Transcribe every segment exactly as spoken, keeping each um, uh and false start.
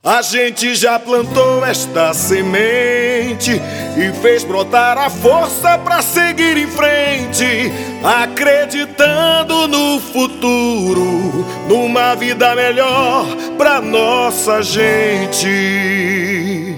A gente já plantou esta semente e fez brotar a força pra seguir em frente, acreditando no futuro, numa vida melhor pra nossa gente.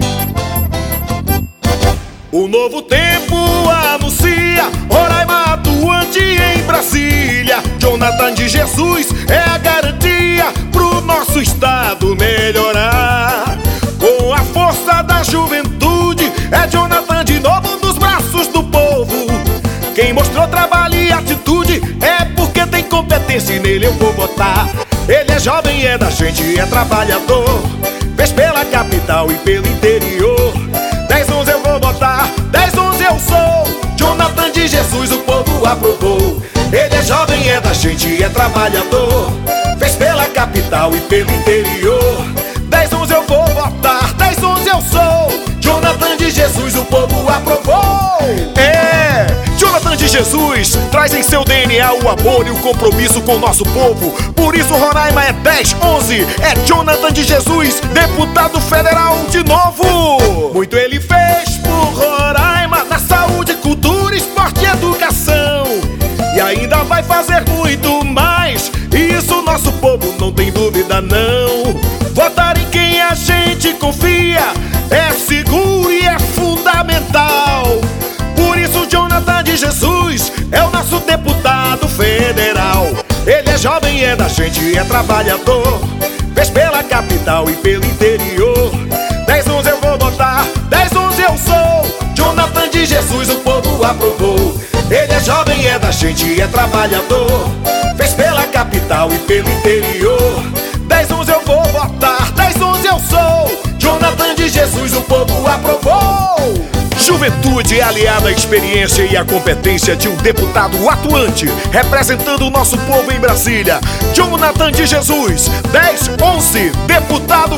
O novo tempo anuncia Roraima atuante em Brasília. Jonathan de Jesus é a garantia pro nosso estado melhorar. Com a força da juventude, é Jonathan de novo nos braços do povo. Quem mostrou trabalho e atitude é porque tem competência e nele eu vou votar. Ele é jovem, é da gente, é trabalhador, fez pela capital e pelo interior. Dez, onze eu vou votar, dez, onze eu sou Jonathan de Jesus, o povo aprovou. Ele é jovem, é da gente, é trabalhador, fez pela capital e pelo interior. Dez, onze eu vou votar, dez, onze eu sou Jonathan de Jesus, o povo aprovou. É, Jonathan de Jesus traz em seu D N A o amor e o compromisso com o nosso povo. Por isso Roraima é dez, onze, é Jonathan de Jesus, deputado federal de novo. Muito ele fez por Roraima, na saúde, cultura, esporte e educação, e ainda vai fazer muito mais, e isso nosso povo não tem dúvida não. Votar em quem a gente confia é seguro e é fundamental. Por isso Jonathan de Jesus é o nosso deputado federal. Ele é jovem, é da gente, é trabalhador, fez pela capital e pelo interior. Dez, onze eu vou votar, dez, onze eu sou Jonathan de Jesus, o povo aprovou. Ele é jovem, é da gente, é trabalhador, fez pela capital e pelo interior. Dez, onze eu vou votar, dez, onze eu sou Jonathan de Jesus, o povo aprovou. Juventude é aliada à experiência e à competência de um deputado atuante, representando o nosso povo em Brasília. Jonathan de Jesus, dez, onze, deputado